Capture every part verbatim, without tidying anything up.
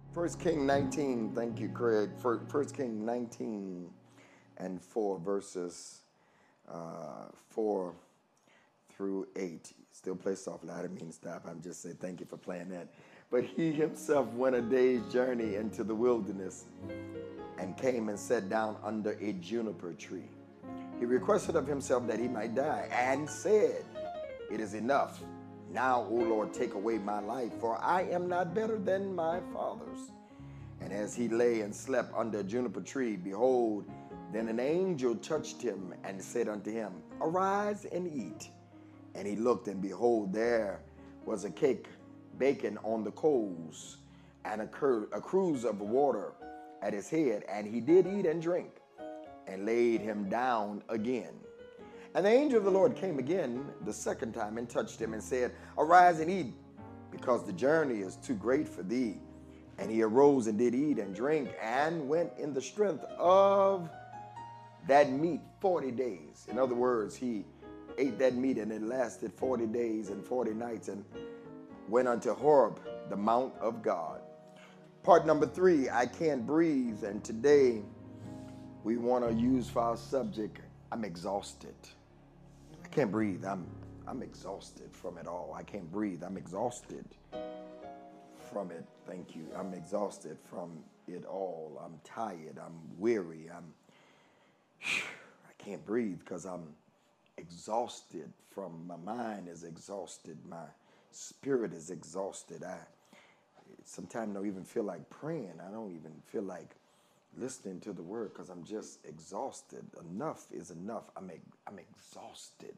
First King nineteen, thank you, Craig. First King nineteen and four, verses uh, four through eight. Still play softly. I didn't mean to stop. I'm just saying thank you for playing that. But he himself went a day's journey into the wilderness and came and sat down under a juniper tree. He requested of himself that he might die and said, "It is enough. Now, O Lord, take away my life, for I am not better than my fathers." And as he lay and slept under a juniper tree, behold, then an angel touched him and said unto him, "Arise and eat." And he looked, and behold, there was a cake baking on the coals, and a, cur- a cruse of water at his head. And he did eat and drink, and laid him down again. And the angel of the Lord came again the second time and touched him and said, "Arise and eat, because the journey is too great for thee." And he arose and did eat and drink, and went in the strength of that meat forty days. In other words, he ate that meat, and it lasted forty days and forty nights, and went unto Horeb, the mount of God. Part number three, I can't breathe. And today we want to use for our subject, I'm exhausted. I can't breathe. I'm I'm exhausted from it all. I can't breathe. I'm exhausted from it. Thank you. I'm exhausted from it all. I'm tired. I'm weary. I'm I can't breathe because I'm exhausted from my mind is exhausted. My spirit is exhausted. I sometimes don't even feel like praying. I don't even feel like listening to the word because I'm just exhausted. Enough is enough. I'm I'm exhausted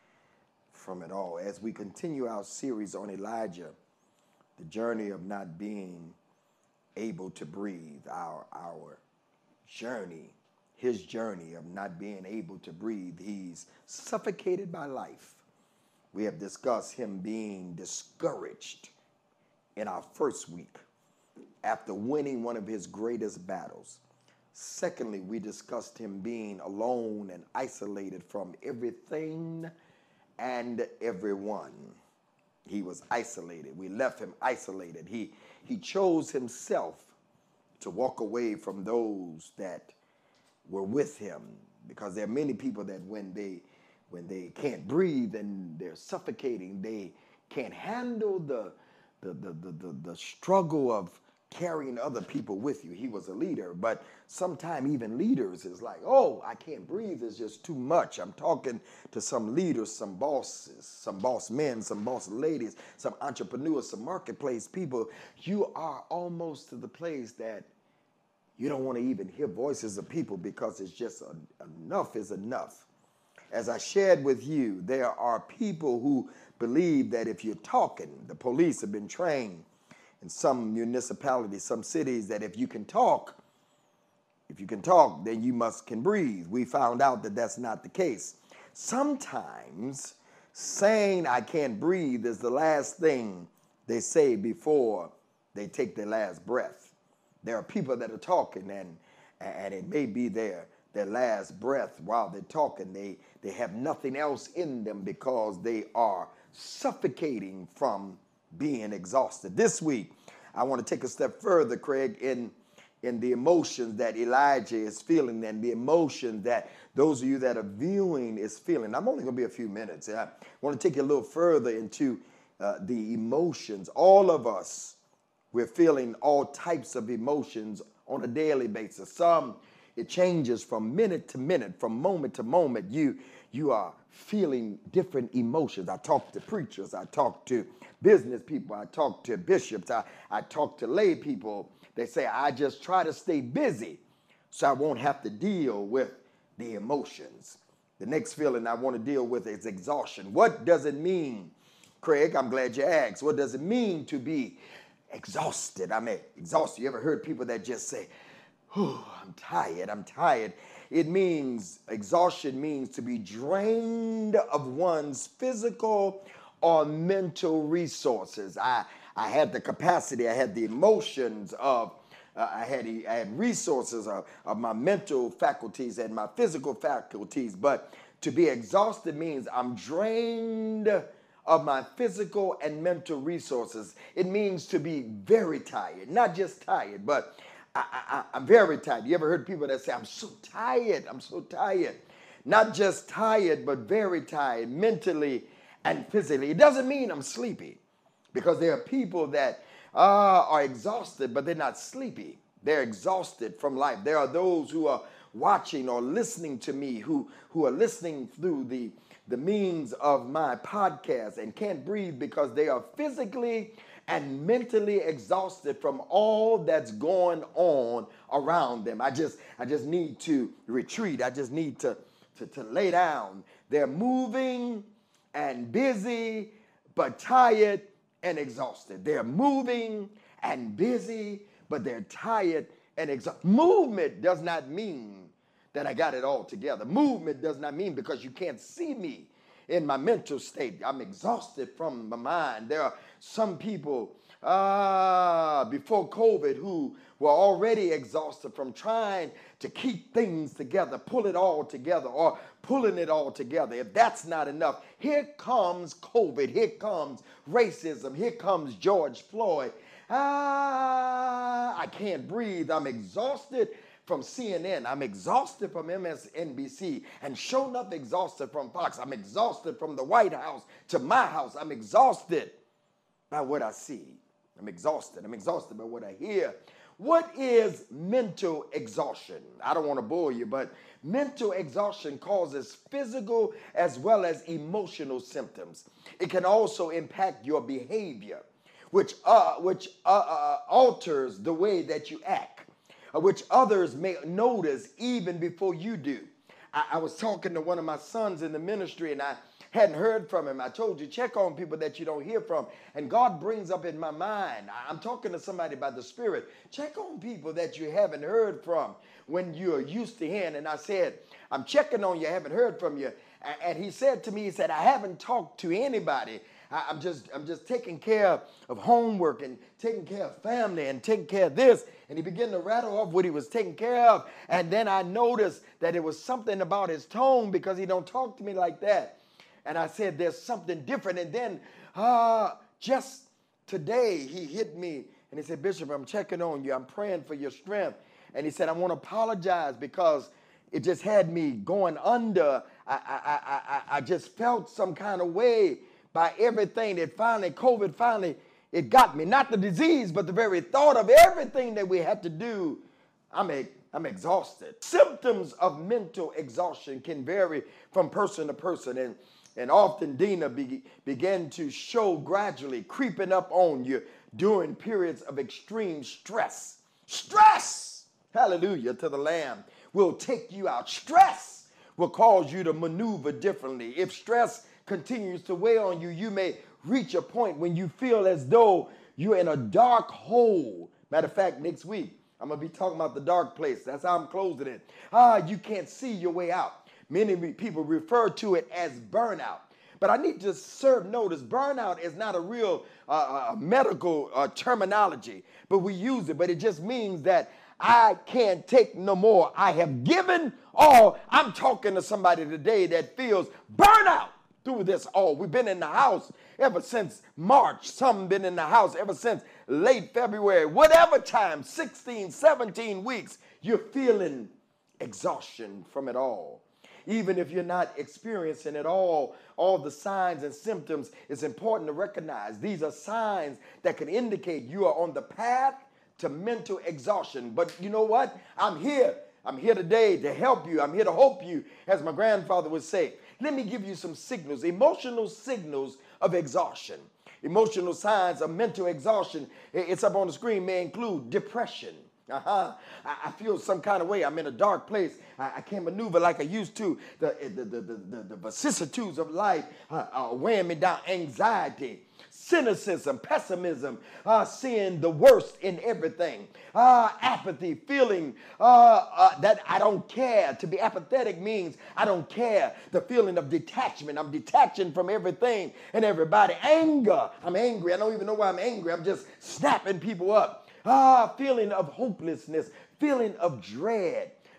from it all. As we continue our series on Elijah, the journey of not being able to breathe, our our journey, his journey of not being able to breathe. He's suffocated by life. We have discussed him being discouraged in our first week after winning one of his greatest battles. Secondly, we discussed him being alone and isolated from everything and everyone. He was isolated. We left him isolated. He, he chose himself to walk away from those that were with him, because there are many people that when they when they can't breathe and they're suffocating, they can't handle the the the the, the, the struggle of carrying other people with you. He was a leader, but sometimes even leaders is like, oh, I can't breathe. It's just too much. I'm talking to some leaders, some bosses, some boss men, some boss ladies, some entrepreneurs, some marketplace people. You are almost to the place that you don't want to even hear voices of people because it's just a, enough is enough. As I shared with you, there are people who believe that if you're talking, the police have been trained in some municipalities, some cities, that if you can talk, if you can talk, then you must can breathe. We found out that that's not the case. Sometimes saying I can't breathe is the last thing they say before they take their last breath. There are people that are talking, and and it may be their their last breath while they're talking. They they have nothing else in them because they are suffocating from being exhausted. This week, I want to take a step further, Craig, in in the emotions that Elijah is feeling and the emotions that those of you that are viewing is feeling. I'm only going to be a few minutes. I want to take you a little further into uh, the emotions. All of us, we're feeling all types of emotions on a daily basis. Some, it changes from minute to minute, from moment to moment. You, you are feeling different emotions. I talk to preachers. I talk to business people. I talk to bishops. I, I talk to lay people. They say, I just try to stay busy so I won't have to deal with the emotions. The next feeling I want to deal with is exhaustion. What does it mean, Craig? I'm glad you asked. What does it mean to be exhausted? I mean, exhausted. You ever heard people that just say, oh, I'm tired, I'm tired. It means, exhaustion means to be drained of one's physical or mental resources. I, I had the capacity, I had the emotions of, uh, I, had, I had resources of, of my mental faculties and my physical faculties, but to be exhausted means I'm drained of my physical and mental resources. It means to be very tired, not just tired, but I, I, I'm very tired. You ever heard people that say, I'm so tired, I'm so tired. Not just tired, but very tired, mentally and physically. It doesn't mean I'm sleepy, because there are people that uh, are exhausted, but they're not sleepy. They're exhausted from life. There are those who are watching or listening to me, who, who are listening through the, the means of my podcast and can't breathe because they are physically and mentally exhausted from all that's going on around them. I just, I just need to retreat. I just need to, to, to lay down. They're moving and busy, but tired and exhausted. They're moving and busy, but they're tired and exhausted. Movement does not mean that I got it all together. Movement does not mean because you can't see me in my mental state. I'm exhausted from my mind. There are some people uh, before COVID who were already exhausted from trying to keep things together, pull it all together, or pulling it all together. If that's not enough, here comes COVID, here comes racism, here comes George Floyd. Ah, I can't breathe. I'm exhausted from C N N. I'm exhausted from M S N B C, and sure enough exhausted from Fox. I'm exhausted from the White House to my house. I'm exhausted by what I see. I'm exhausted. I'm exhausted by what I hear. What is mental exhaustion? I don't want to bore you, but mental exhaustion causes physical as well as emotional symptoms. It can also impact your behavior, which uh, which uh, uh, alters the way that you act, uh, which others may notice even before you do. I, I was talking to one of my sons in the ministry, and I hadn't heard from him. I told you, check on people that you don't hear from. And God brings up in my mind, I'm talking to somebody by the Spirit, check on people that you haven't heard from when you're used to hearing. And I said, I'm checking on you, I haven't heard from you. And he said to me, he said, I haven't talked to anybody. I'm just, I'm just taking care of homework and taking care of family and taking care of this. And he began to rattle off what he was taking care of. And then I noticed that it was something about his tone, because he don't talk to me like that. And I said, there's something different. And then uh, just today, he hit me and he said, Bishop, I'm checking on you. I'm praying for your strength. And he said, I want to apologize because it just had me going under. I, I, I, I just felt some kind of way by everything that finally, COVID finally, it got me. Not the disease, but the very thought of everything that we had to do. I'm a I'm exhausted. Symptoms of mental exhaustion can vary from person to person, and, and often, Dina, be, begin to show gradually creeping up on you during periods of extreme stress. Stress, hallelujah to the Lamb, will take you out. Stress will cause you to maneuver differently. If stress continues to weigh on you, you may reach a point when you feel as though you're in a dark hole. Matter of fact, next week, I'm going to be talking about the dark place. That's how I'm closing it. Ah, you can't see your way out. Many people refer to it as burnout. But I need to serve notice, burnout is not a real uh, uh, medical uh, terminology, but we use it. But it just means that I can't take no more. I have given all. I'm talking to somebody today that feels burnout through this all. We've been in the house ever since March. Some been in the house ever since late February. Whatever time, sixteen, seventeen weeks, you're feeling exhaustion from it all. Even if you're not experiencing it all, all the signs and symptoms, it's important to recognize these are signs that can indicate you are on the path to mental exhaustion. But you know what? I'm here. I'm here today to help you. I'm here to help you, as my grandfather would say. Let me give you some signals, emotional signals of exhaustion. Emotional signs of mental exhaustion, it's up on the screen, may include depression. Uh-huh. I, I feel some kind of way. I'm in a dark place. I, I can't maneuver like I used to. The, the, the, the, the, the vicissitudes of life uh, are weighing me down. Anxiety, cynicism, pessimism, uh, seeing the worst in everything, uh, apathy, feeling uh, uh, that I don't care. To be apathetic means I don't care. The feeling of detachment. I'm detaching from everything and everybody. Anger. I'm angry. I don't even know why I'm angry. I'm just snapping people up. Ah, feeling of hopelessness, feeling of dread,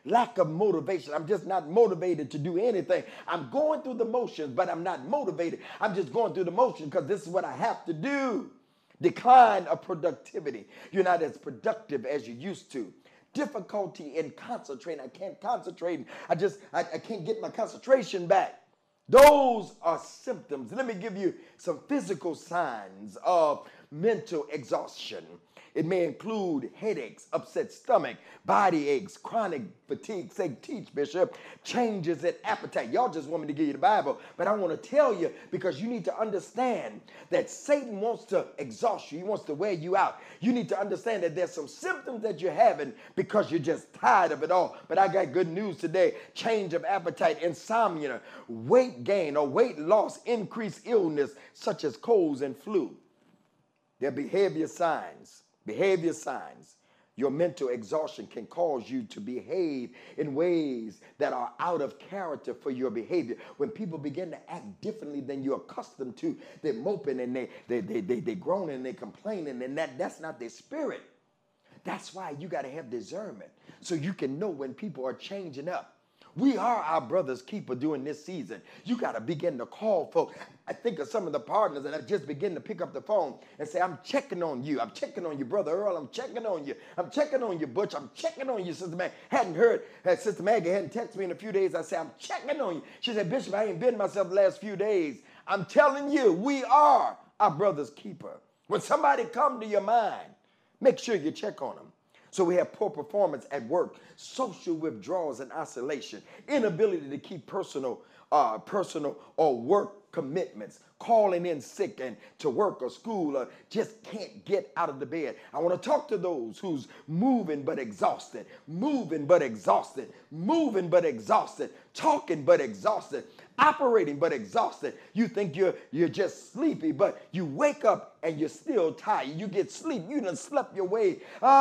lack of motivation. I'm just not motivated to do anything. I'm going through the motions, but I'm not motivated. I'm just going through the motions because this is what I have to do. Decline of productivity. You're not as productive as you used to. Difficulty in concentrating. I can't concentrate. I just, I, I can't get my concentration back. Those are symptoms. Let me give you some physical signs of mental exhaustion. It may include headaches, upset stomach, body aches, chronic fatigue. Say, teach, Bishop. Changes in appetite. Y'all just want me to give you the Bible, but I want to tell you because you need to understand that Satan wants to exhaust you. He wants to wear you out. You need to understand that there's some symptoms that you're having because you're just tired of it all. But I got good news today. Change of appetite, insomnia, weight gain or weight loss, increased illness such as colds and flu. Their behavior signs. Behavior signs. Your mental exhaustion can cause you to behave in ways that are out of character for your behavior. When people begin to act differently than you're accustomed to, they're moping and they they they they, they groaning and they complaining, and that, that's not their spirit. That's why you got to have discernment so you can know when people are changing up. We are our brother's keeper during this season. You got to begin to call folks. I think of some of the partners that have just begun to pick up the phone and say, I'm checking on you. I'm checking on you, Brother Earl. I'm checking on you. I'm checking on you, Butch. I'm checking on you, Sister Maggie. Hadn't heard, uh, Sister Maggie hadn't texted me in a few days. I said, I'm checking on you. She said, Bishop, I ain't been myself the last few days. I'm telling you, we are our brother's keeper. When somebody come to your mind, make sure you check on them. So we have poor performance at work, social withdrawals and isolation, inability to keep personal, uh, personal or work commitments, calling in sick and to work or school, or just can't get out of the bed. I want to talk to those who's moving but exhausted, moving but exhausted, moving but exhausted, talking but exhausted, operating but exhausted. You think you're you're just sleepy, but you wake up and you're still tired. You get sleep. You done slept your way.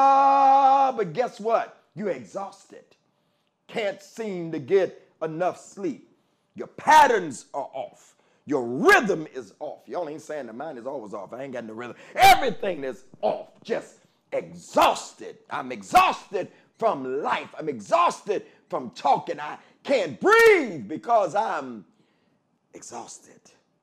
Ah, but guess what? You're exhausted. Can't seem to get enough sleep. Your patterns are off. Your rhythm is off. Y'all ain't saying the mind is always off. I ain't got no rhythm. Everything is off. Just exhausted. I'm exhausted from life. I'm exhausted from talking. I can't breathe because I'm exhausted.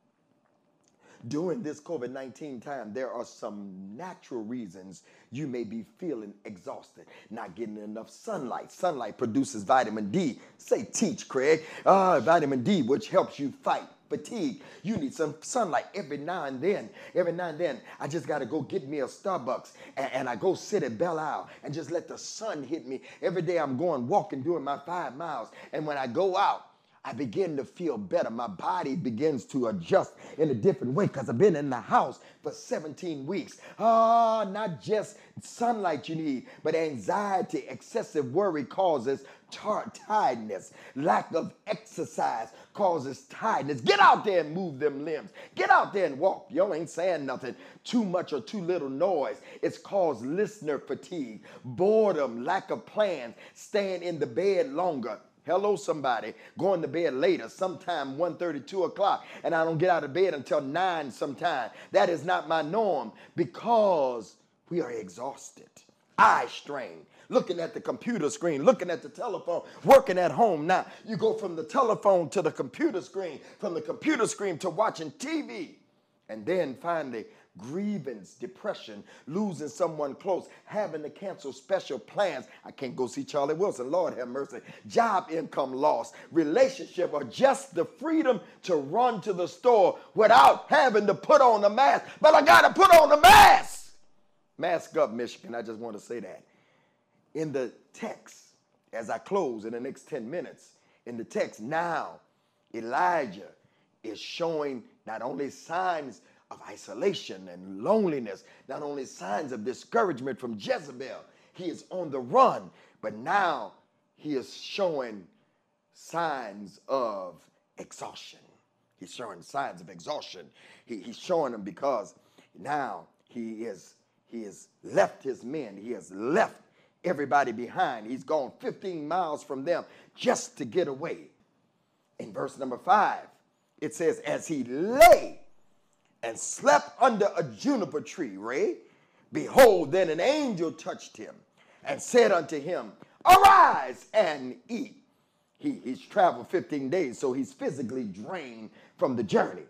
During this COVID nineteen time, there are some natural reasons you may be feeling exhausted. Not getting enough sunlight. Sunlight produces vitamin D. Say, teach, Craig. Uh, vitamin D, which helps you fight fatigue. You need some sunlight every now and then. Every now and then, I just got to go get me a Starbucks and, and I go sit at Belle Isle and just let the sun hit me. Every day I'm going walking, doing my five miles. And when I go out, I begin to feel better. My body begins to adjust in a different way because I've been in the house for seventeen weeks. Ah, not just sunlight you need, but anxiety, excessive worry causes tar- tiredness. Lack of exercise causes tiredness. Get out there and move them limbs. Get out there and walk. Y'all ain't saying nothing. Too much or too little noise. It's caused listener fatigue, boredom, lack of plans, staying in the bed longer. Hello, somebody. Going to bed later, sometime one thirty, two o'clock, and I don't get out of bed until nine sometime. That is not my norm because we are exhausted. Eye strain. Looking at the computer screen, looking at the telephone, working at home. Now, you go from the telephone to the computer screen, from the computer screen to watching T V. And then finally, grievance, depression, losing someone close, having to cancel special plans. I can't go see Charlie Wilson. Lord have mercy. Job income loss, relationship, or just the freedom to run to the store without having to put on a mask. But I got to put on a mask. Mask up, Michigan. I just want to say that. In the text, as I close in the next ten minutes, in the text now, Elijah is showing not only signs of isolation and loneliness, not only signs of discouragement from Jezebel. He is on the run, but now he is showing signs of exhaustion. He's showing signs of exhaustion. He, he's showing them because now he is he has left his men. He has left everybody behind. He's gone fifteen miles from them just to get away. In verse number five, it says, as he lay and slept under a juniper tree, Ray, behold, then an angel touched him and said unto him, arise and eat. He, he's traveled fifteen days, so he's physically drained from the journey.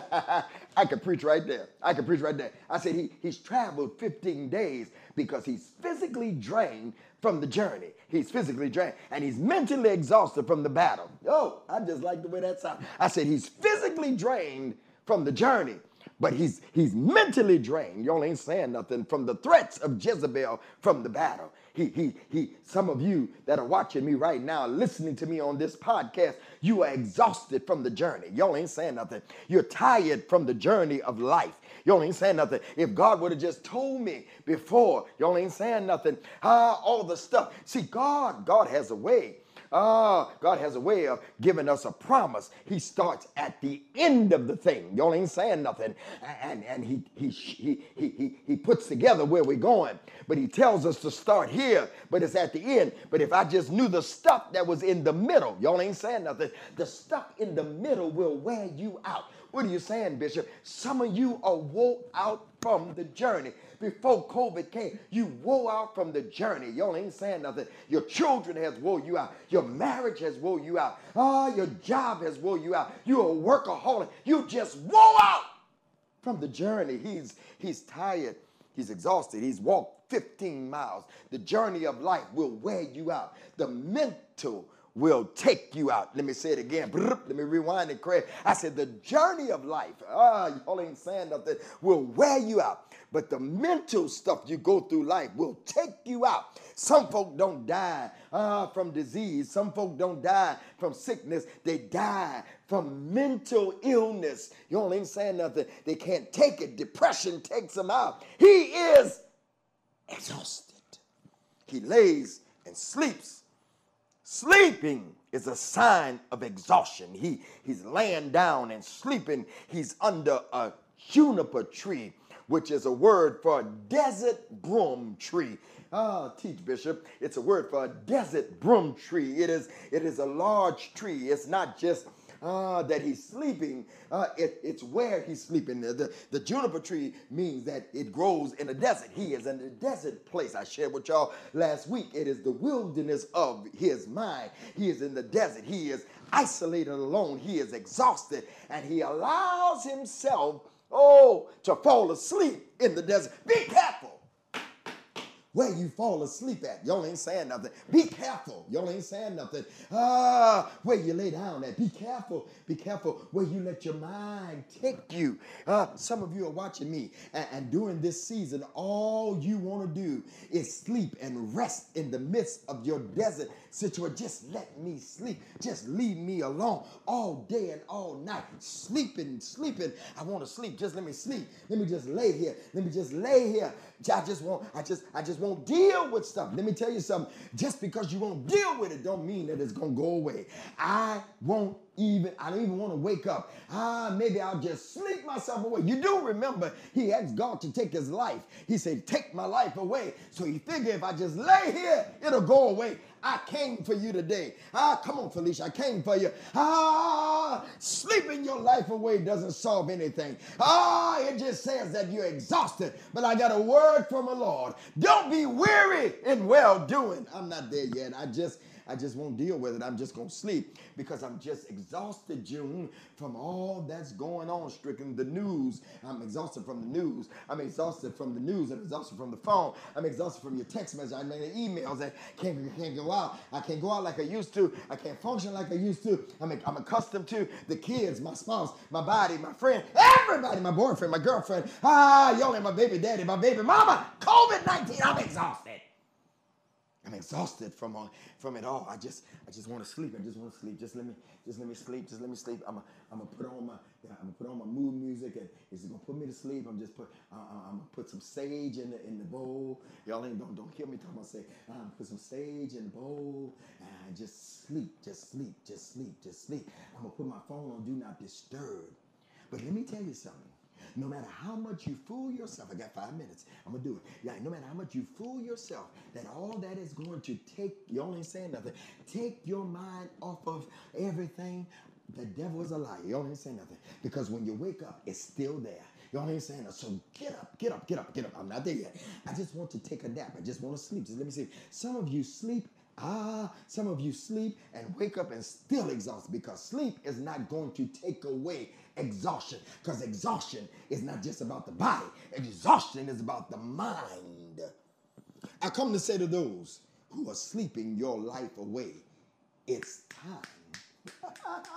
I could preach right there. I could preach right there. I said he, he's traveled fifteen days because he's physically drained from the journey. He's physically drained and he's mentally exhausted from the battle. Oh, I just like the way that sounds. I said he's physically drained from the journey, but he's he's mentally drained. Y'all ain't saying nothing from the threats of Jezebel from the battle. He, he, he, some of you that are watching me right now, listening to me on this podcast, you are exhausted from the journey. Y'all ain't saying nothing. You're tired from the journey of life. Y'all ain't saying nothing. If God would have just told me before, y'all ain't saying nothing. Ah, all the stuff. See, God, God has a way. Ah, God has a way of giving us a promise. He starts at the end of the thing. Y'all ain't saying nothing. And, and he, he, he, he, he, he puts together where we're going. But he tells us to start here, but it's at the end. But if I just knew the stuff that was in the middle, y'all ain't saying nothing. The stuff in the middle will wear you out. What are you saying, Bishop? Some of you are wore out from the journey. Before COVID came, you wore out from the journey. Y'all ain't saying nothing. Your children has wore you out. Your marriage has wore you out. Ah, your job has wore you out. You're a workaholic. You just wore out from the journey. He's, he's tired. He's exhausted. He's walked fifteen miles. The journey of life will wear you out. The mental will take you out. Let me say it again. Let me rewind it, Craig. I said the journey of life, ah, y'all ain't saying nothing, will wear you out. But the mental stuff you go through life will take you out. Some folk don't die uh, from disease. Some folk don't die from sickness. They die from mental illness. You ain't saying nothing. They can't take it. Depression takes them out. He is exhausted. He lays and sleeps. Sleeping is a sign of exhaustion. He, he's laying down and sleeping. He's under a juniper tree, which is a word for a desert broom tree. Ah, teach, Bishop. It's a word for a desert broom tree. It is, it is a large tree. It's not just uh, that he's sleeping. Uh, it, it's where he's sleeping. The, the, the juniper tree means that it grows in a desert. He is in a desert place. I shared with y'all last week. It is the wilderness of his mind. He is in the desert. He is isolated alone. He is exhausted. And he allows himself Oh, to fall asleep in the desert. Be careful where you fall asleep at. Y'all ain't saying nothing. Be careful. Y'all ain't saying nothing. Ah, where you lay down at. Be careful. Be careful where you let your mind take you. Uh, some of you are watching me, and, and during this season, all you want to do is sleep and rest in the midst of your desert situation. Just let me sleep. Just leave me alone all day and all night. Sleeping, sleeping. I want to sleep. Just let me sleep. Let me just lay here. Let me just lay here. I just won't, I just, I just won't deal with stuff. Let me tell you something. Just because you won't deal with it don't mean that it's going to go away. I won't even, I don't even want to wake up. Ah, maybe I'll just sleep myself away. You do remember he asked God to take his life. He said, take my life away. So he figured if I just lay here, it'll go away. I came for you today. Ah, come on, Felicia. I came for you. Ah, sleeping your life away doesn't solve anything. Ah, it just says that you're exhausted. But I got a word from the Lord. Don't be weary in well-doing. I'm not there yet. I just... I just won't deal with it. I'm just going to sleep because I'm just exhausted, June, from all that's going on, stricken the news. I'm exhausted from the news. I'm exhausted from the news. I'm exhausted from the phone. I'm exhausted from your text message. I mean, the emails. I can't, can't go out. I can't go out like I used to. I can't function like I used to. I'm, I'm accustomed to the kids, my spouse, my body, my friend, everybody, my boyfriend, my girlfriend. Ah, y'all ain't my baby daddy, my baby mama. COVID nineteen, I'm exhausted. I'm exhausted from all, from it all. I just I just want to sleep. I just want to sleep. Just let me just let me sleep. Just let me sleep. I'm a, I'm gonna put on my I'm gonna put on my mood music and it's gonna put me to sleep. I'm just put uh, I'm gonna put some sage in the in the bowl. Y'all ain't don't don't hear me talking about sage. I'm gonna put some sage in the bowl and just sleep. Just sleep. Just sleep. Just sleep. I'm gonna put my phone on do not disturb. But let me tell you something. No matter how much you fool yourself, I got five minutes, I'm going to do it. Yeah, no matter how much you fool yourself, that all that is going to take, you only saying nothing, take your mind off of everything. The devil is a liar. You only saying nothing. Because when you wake up, it's still there. You only saying nothing. So get up, get up, get up, get up. I'm not there yet. I just want to take a nap. I just want to sleep. Just let me see. Some of you sleep Ah, some of you sleep and wake up and still exhausted because sleep is not going to take away exhaustion, because exhaustion is not just about the body. Exhaustion is about the mind. I come to say to those who are sleeping your life away, it's time.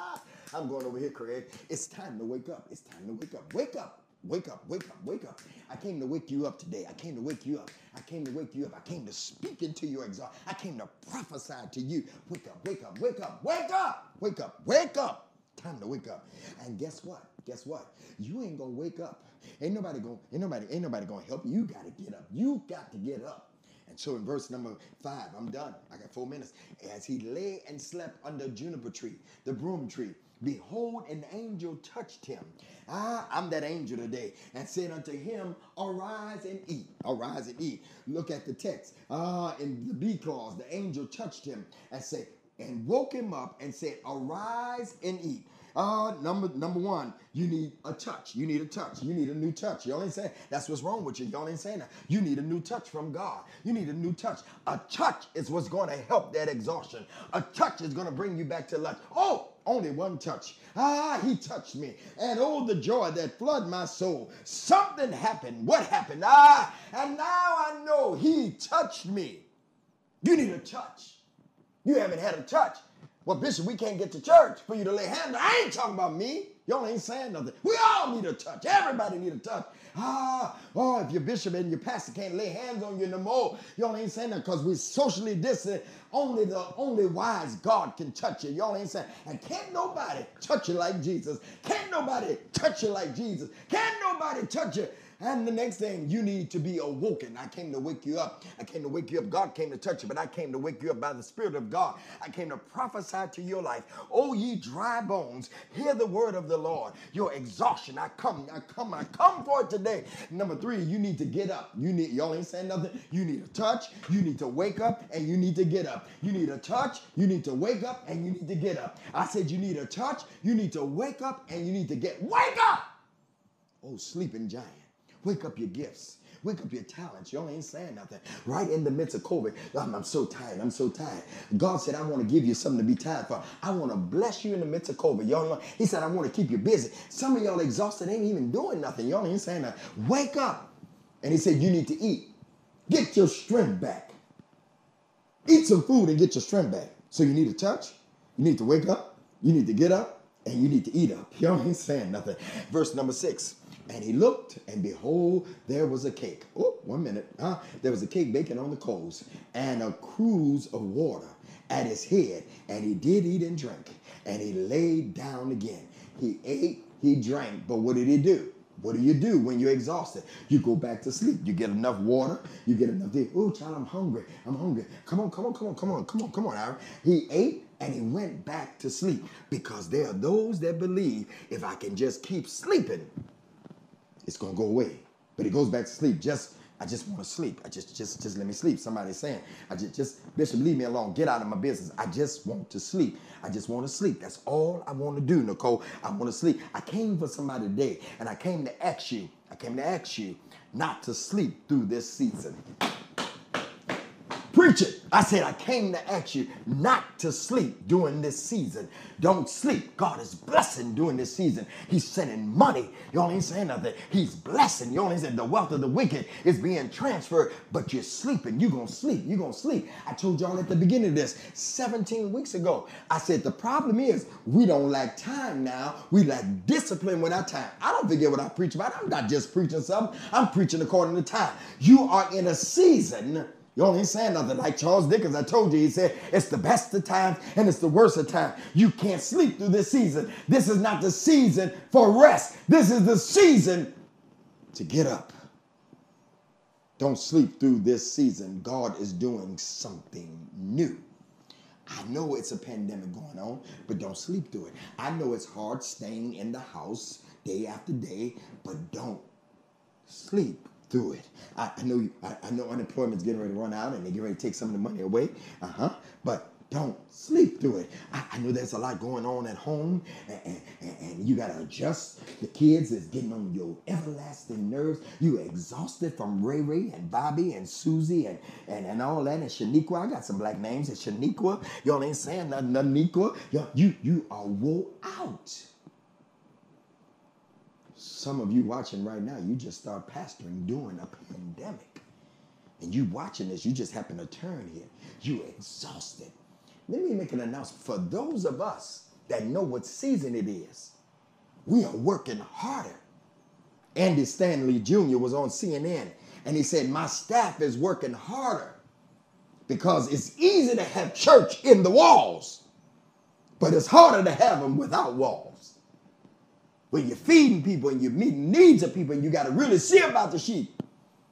I'm going over here, Craig. It's time to wake up. It's time to wake up. Wake up. Wake up, wake up, wake up. I came to wake you up today. I came to wake you up. I came to wake you up. I came to speak into your exhaustion. I came to prophesy to you. Wake up, wake up, wake up, wake up, wake up, wake up. Time to wake up. And guess what? Guess what? You ain't gonna wake up. Ain't nobody gonna, ain't nobody, ain't nobody gonna help you. You gotta get up. You got to get up. And so in verse number five, I'm done. I got four minutes. As he lay and slept under a juniper tree, the broom tree, behold, an angel touched him. Ah, I'm that angel today. And said unto him, arise and eat. Arise and eat. Look at the text. Ah, in the B clause, the angel touched him and said, and woke him up and said, arise and eat. Uh, number number one, you need a touch. You need a touch. You need a new touch. Y'all ain't saying that's what's wrong with you. Y'all ain't saying that. You need a new touch from God. You need a new touch. A touch is what's going to help that exhaustion. A touch is going to bring you back to life. Oh, only one touch. Ah, he touched me. And oh, the joy that flooded my soul. Something happened. What happened? Ah, and now I know he touched me. You need a touch. You haven't had a touch. Well, Bishop, we can't get to church for you to lay hands. I ain't talking about me. Y'all ain't saying nothing. We all need a touch. Everybody need a touch. Ah, oh, if your bishop and your pastor can't lay hands on you no more, y'all ain't saying that because we're socially distant. Only the only wise God can touch you. Y'all ain't saying, and can't nobody touch you like Jesus. Can't nobody touch you like Jesus. Can't nobody touch you. And the next thing, you need to be awoken. I came to wake you up. I came to wake you up. God came to touch you, but I came to wake you up by the Spirit of God. I came to prophesy to your life. Oh, ye dry bones, hear the word of the Lord. Your exhaustion, I come, I come, I come for it today. Number three, you need to get up. You need, y'all ain't saying nothing. You need a touch. You need to wake up, and you need to get up. You need a touch. You need to wake up, and you need to get up. I said you need a touch. You need to wake up, and you need to get, wake up! Oh, sleeping giant. Wake up your gifts. Wake up your talents. Y'all ain't saying nothing. Right in the midst of COVID, I'm, I'm so tired. I'm so tired. God said, I want to give you something to be tired for. I want to bless you in the midst of COVID. Y'all know, he said, I want to keep you busy. Some of y'all exhausted ain't even doing nothing. Y'all ain't saying that. Wake up. And he said, you need to eat. Get your strength back. Eat some food and get your strength back. So you need a touch. You need to wake up. You need to get up. And you need to eat up. Y'all ain't saying nothing. Verse number six. And he looked, and behold, there was a cake. Oh, one minute. Huh? There was a cake baking on the coals, and a cruse of water at his head. And he did eat and drink, and he laid down again. He ate, he drank, but what did he do? What do you do when you're exhausted? You go back to sleep. You get enough water. You get enough to eat. Oh, child, I'm hungry. I'm hungry. Come on, come on, come on, come on, come on, come on, Aaron. He ate, and he went back to sleep, because there are those that believe if I can just keep sleeping, it's going to go away. But he goes back to sleep. Just, I just want to sleep. I just, just, just let me sleep. Somebody's saying, I just, just, Bishop, leave me alone. Get out of my business. I just want to sleep. I just want to sleep. That's all I want to do, Nicole. I want to sleep. I came for somebody today, and I came to ask you, I came to ask you not to sleep through this season. Preach it. I said, I came to ask you not to sleep during this season. Don't sleep. God is blessing during this season. He's sending money. Y'all ain't saying nothing. He's blessing. You only said the wealth of the wicked is being transferred, but you're sleeping. You're going to sleep. You're going to sleep. I told y'all at the beginning of this seventeen weeks ago. I said, the problem is we don't lack time now. We lack discipline with our time. I don't forget what I preach about. I'm not just preaching something. I'm preaching according to time. You are in a season. You ain't saying nothing. Like Charles Dickens, I told you, he said, it's the best of times and it's the worst of times. You can't sleep through this season. This is not the season for rest. This is the season to get up. Don't sleep through this season. God is doing something new. I know it's a pandemic going on, but don't sleep through it. I know it's hard staying in the house day after day, but don't sleep through it. I, I know you, I, I know unemployment's getting ready to run out and they're getting ready to take some of the money away. Uh-huh. But Don't sleep through it. I, I know there's a lot going on at home, and, and, and you got to adjust. The kids is getting on your everlasting nerves. You exhausted from Ray Ray and Bobby and Susie and, and, and all that, and Shaniqua. I got some black names. It's Shaniqua. Y'all ain't saying nothing, Shaniqua. Y'all, you, you are wore out. Some of you watching right now, you just start pastoring during a pandemic. And you watching this, you just happen to turn here. You exhausted. Let me make an announcement for those of us that know what season it is. We are working harder. Andy Stanley Junior was on C N N and he said, my staff is working harder because it's easy to have church in the walls, but it's harder to have them without walls. When you're feeding people and you're meeting needs of people and you got to really see about the sheep.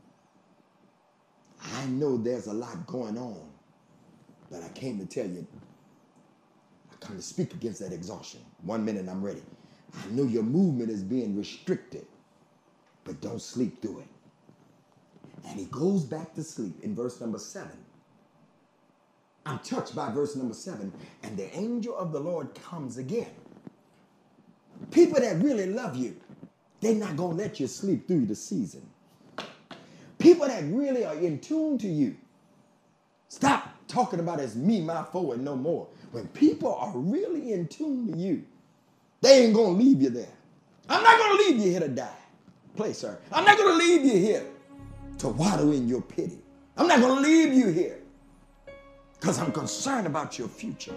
I know there's a lot going on. But I came to tell you, I come to speak against that exhaustion. One minute, I'm ready. I know your movement is being restricted, but don't sleep through it. And he goes back to sleep in verse number seven. I'm touched by verse number seven. And the angel of the Lord comes again. People that really love you, they're not going to let you sleep through the season. People that really are in tune to you, stop talking about as me, my foe, and no more. When people are really in tune to you, they ain't going to leave you there. I'm not going to leave you here to die. Play, sir. I'm not going to leave you here to waddle in your pity. I'm not going to leave you here because I'm concerned about your future.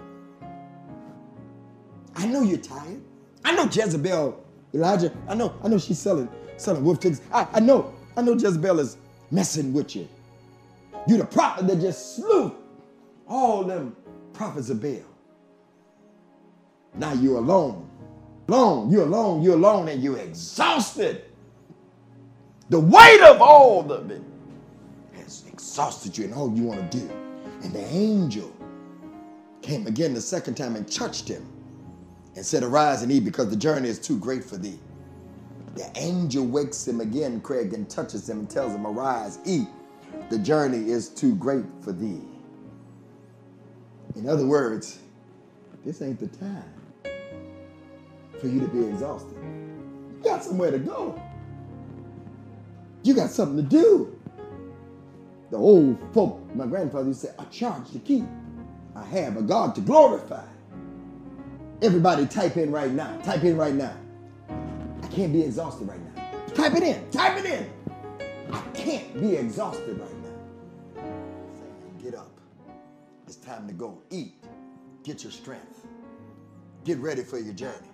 I know you're tired. I know Jezebel, Elijah, I know, I know she's selling, selling wolf tickets. I, I know, I know Jezebel is messing with you. You the prophet that just slew all them prophets of Baal. Now you're alone. Alone. You're alone. You're alone and you're exhausted. The weight of all of it has exhausted you and all you want to do. And the angel came again the second time and touched him and said, arise and eat because the journey is too great for thee. The angel wakes him again, Craig, and touches him and tells him, arise, eat. The journey is too great for thee. In other words, this ain't the time for you to be exhausted. You got somewhere to go. You got something to do. The old folk, my grandfather used to say, a charge to keep. I have a God to glorify. Everybody type in right now. Type in right now. I can't be exhausted right now. Type it in. Type it in. I can't be exhausted right now. Get up. It's time to go. Eat. Get your strength. Get ready for your journey.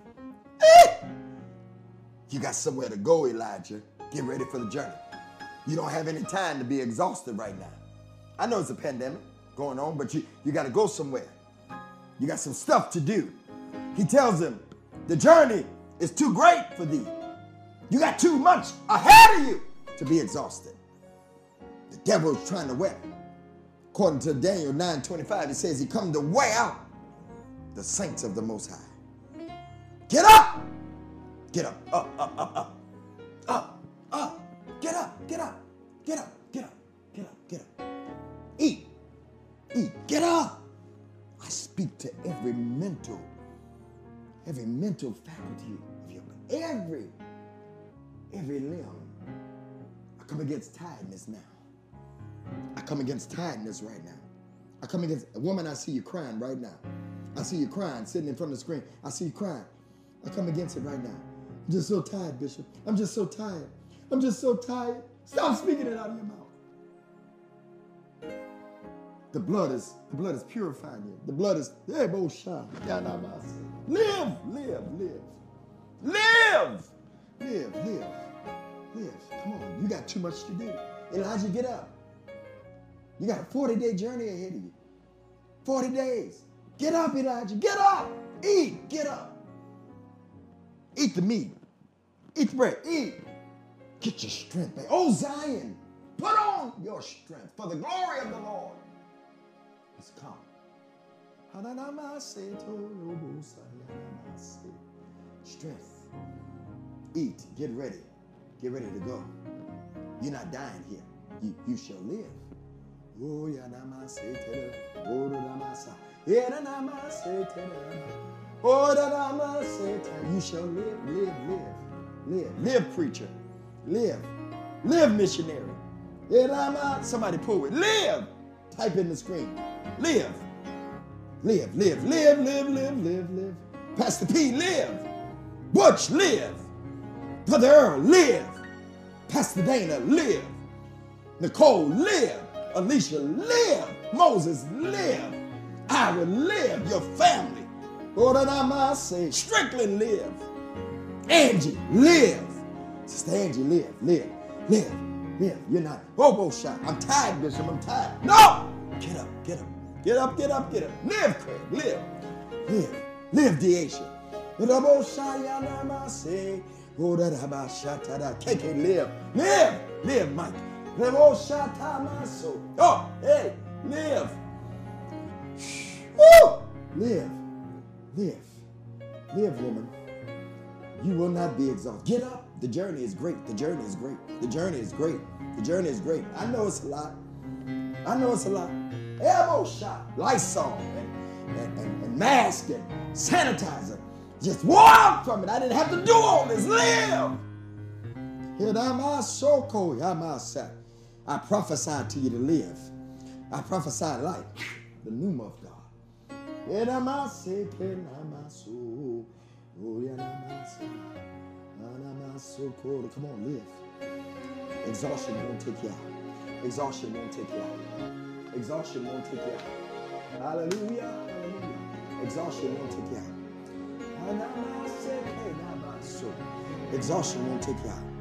You got somewhere to go, Elijah. Get ready for the journey. You don't have any time to be exhausted right now. I know it's a pandemic going on, but you, you got to go somewhere. You got some stuff to do. He tells him, the journey is too great for thee. You got too much ahead of you to be exhausted. The devil is trying to wear. According to Daniel nine twenty-five, it says he come to wear out the saints of the Most High. Get up! Get up, up, up, up, up, up, up. Get up, get up, get up, get up, get up, get up. Eat, eat, get up. I speak to every mental, every mental faculty of your body, every, every limb. I come against tiredness now. I come against tiredness right now. I come against a woman, I see you crying right now. I see you crying, sitting in front of the screen. I see you crying. I come against it right now. I'm just so tired, Bishop. I'm just so tired. I'm just so tired. Stop speaking it out of your mouth. The blood is the blood is purifying you. The blood is live, live, live, live, live, live, live, live. Come on, you got too much to do. Elijah, get up. You got a forty-day journey ahead of you. forty days. Get up, Elijah. Get up. Eat. Get up. Eat the meat. Eat the bread. Eat. Get your strength back. Oh, Zion, put on your strength, for the glory of the Lord has come. Strength. Eat. Get ready. Get ready to go. You're not dying here. You, you shall live. Oh, yeah, namase tere. Oh, namasa. Yeah, namase tere. Oh, namase tere. You shall live, live, live. Live, live, preacher. Live. Live, missionary. Yeah, somebody pull it. Live. Type in the screen. Live. Live, live, live, live, live, live, live. Pastor P, live. Butch, live. Brother Earl, live. Pastor Dana, live. Nicole, live. Alicia, live. Moses, live. Ira, live. Your family. Lord, and I must say, Strickland, live. Angie, live. Sister Angie, live, live, live, live. You're not hobo shot. I'm tired, Bishop. I'm tired. No! Get up, get up. Get up, get up, get up. Live, Craig, live. Live. Live, Deasia. K K, live. Live. Live, Mike. Oh, hey, live. Woo! Live. Live. Live, woman. You will not be exhausted. Get up. The journey is great. The journey is great. The journey is great. The journey is great. I know it's a lot. I know it's a lot. Elbow shot, Lysol, and, and, and, and mask, and sanitizer. Just walk from it. I didn't have to do all this. Live. I prophesied to you to live. I prophesied life. The pneuma of God. Come on, live. Exhaustion won't take you out. Exhaustion won't take you out. Exhaustion won't take you out. Hallelujah. Hallelujah. Exhaustion won't take you out. Exhaustion won't take you out.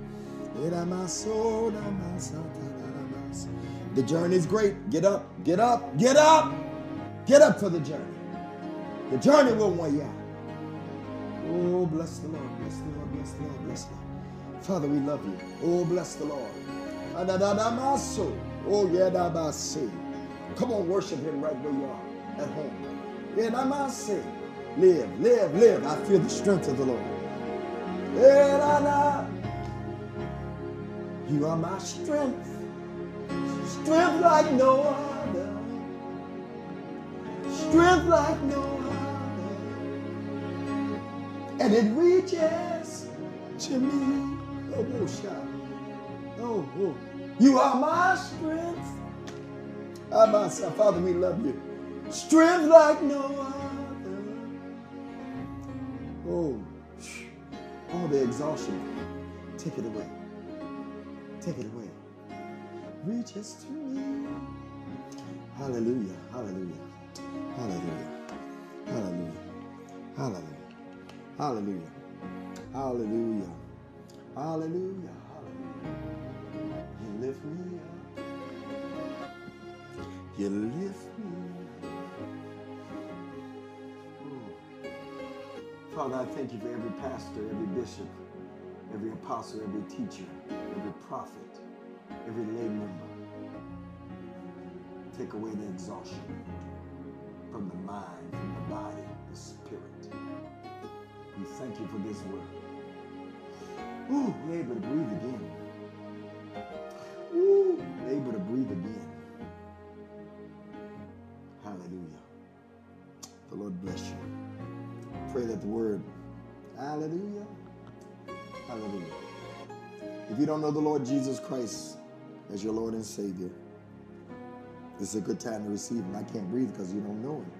The journey is great. Get up. Get up. Get up. Get up for the journey. The journey will wear you out. Oh, bless the Lord. Bless the Lord. Bless the Lord. Bless the Lord. Father, we love you. Oh, bless the Lord. Oh, yeah, come on, worship him right where you are, at home. Yeah, live, live, live. I feel the strength of the Lord. You are my strength. Strength like no other. Strength like no other. And it reaches to me. Oh, oh, shout. Oh, oh. You are my strength. Father, we love you. Strength like no other. Oh, all the exhaustion. Take it away. Take it away. Reaches to me. Hallelujah. Hallelujah. Hallelujah. Hallelujah. Hallelujah. Hallelujah. Hallelujah. Hallelujah. You lift me up. You lift me up. Oh. Father, I thank you for every pastor, every bishop, every apostle, every teacher, every prophet, every lay member. Take away the exhaustion from the mind, from the body, the spirit. We thank you for this word. Ooh, we're able to breathe again. Ooh, we're able to breathe again. Hallelujah. The Lord bless you. Pray that the word, hallelujah, hallelujah. If you don't know the Lord Jesus Christ as your Lord and Savior, this is a good time to receive him. I can't breathe because you don't know him.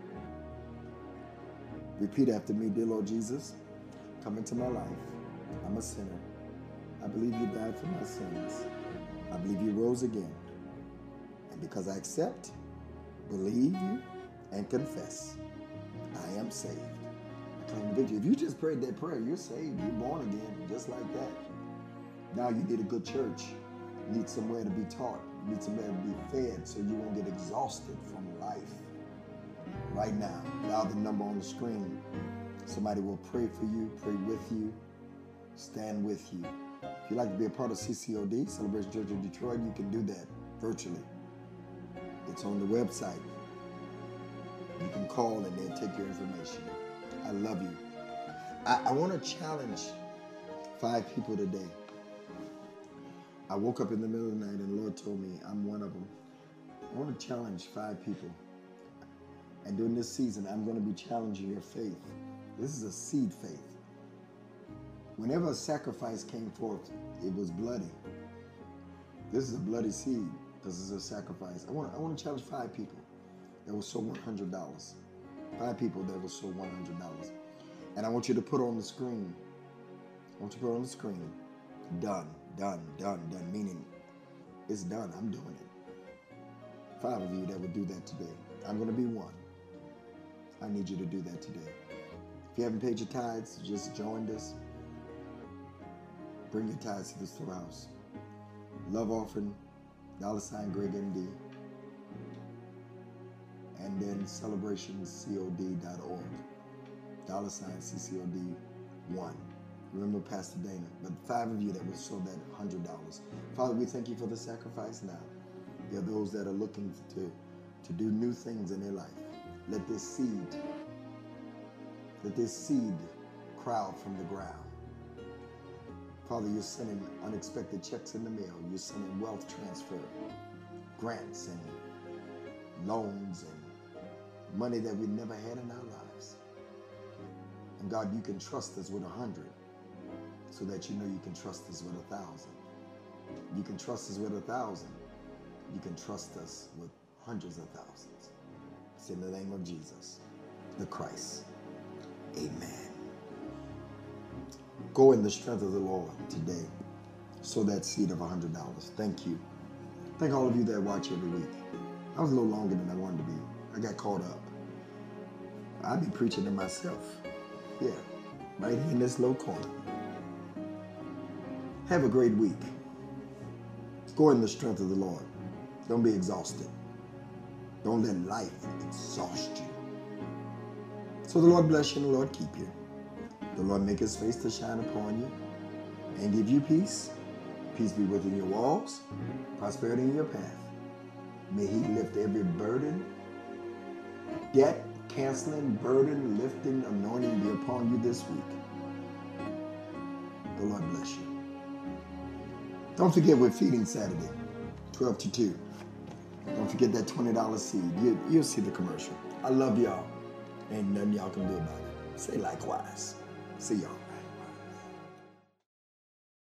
Repeat after me. Dear Lord Jesus, come into my life. I'm a sinner. I believe you died for my sins. I believe you rose again. And because I accept, believe you, and confess, I am saved. I claim the victory. If you just prayed that prayer, you're saved. You're born again, just like that. Now you need a good church. You need somewhere to be taught. You need somewhere to be fed so you won't get exhausted from life. Right now, dial the number on the screen. Somebody will pray for you, pray with you, stand with you. If you'd like to be a part of C C O D, Celebration Church of Detroit, you can do that virtually. It's on the website. You can call and they'll take your information. I love you. I, I want to challenge five people today. I woke up in the middle of the night and the Lord told me I'm one of them. I want to challenge five people. And during this season, I'm going to be challenging your faith. This is a seed faith. Whenever a sacrifice came forth, it was bloody. This is a bloody seed. This is a sacrifice. I want, I want to challenge five people that will sow one hundred dollars. Five people that will sow one hundred dollars. And I want you to put on the screen. I want you to put on the screen. Done, done, done, done. Meaning, it's done. I'm doing it. Five of you that will do that today. I'm going to be one. I need you to do that today. If you haven't paid your tithes, just join this. Bring your tithes to the storehouse. Love offering, dollar sign Greg M D. And then celebrations cod dot org. Dollar sign C C O D one. Remember Pastor Dana. But five of you that will sow that one hundred dollars. Father, we thank you for the sacrifice now. There are those that are looking to, to do new things in their life. Let this seed, let this seed crowd from the ground. Father, you're sending unexpected checks in the mail. You're sending wealth transfer, grants and loans and money that we never had in our lives. And God, you can trust us with a hundred so that you know you can trust us with a thousand. You can trust us with a thousand. You can trust us with hundreds of thousands. It's in the name of Jesus, the Christ. Amen. Go in the strength of the Lord today. Sow that seed of one hundred dollars. Thank you. Thank all of you that watch every week. I was a little longer than I wanted to be. I got caught up. I'd be preaching to myself. Yeah, right here in this little corner. Have a great week. Go in the strength of the Lord. Don't be exhausted. Don't let life exhaust you. So the Lord bless you and the Lord keep you. The Lord make his face to shine upon you and give you peace. Peace be within your walls, prosperity in your path. May he lift every burden, debt, canceling, burden, lifting, anointing be upon you this week. The Lord bless you. Don't forget we're feeding Saturday, twelve to two. Don't forget that twenty dollar seed. You, you'll see the commercial. I love y'all. Ain't nothing y'all can do about it. Say likewise. See y'all.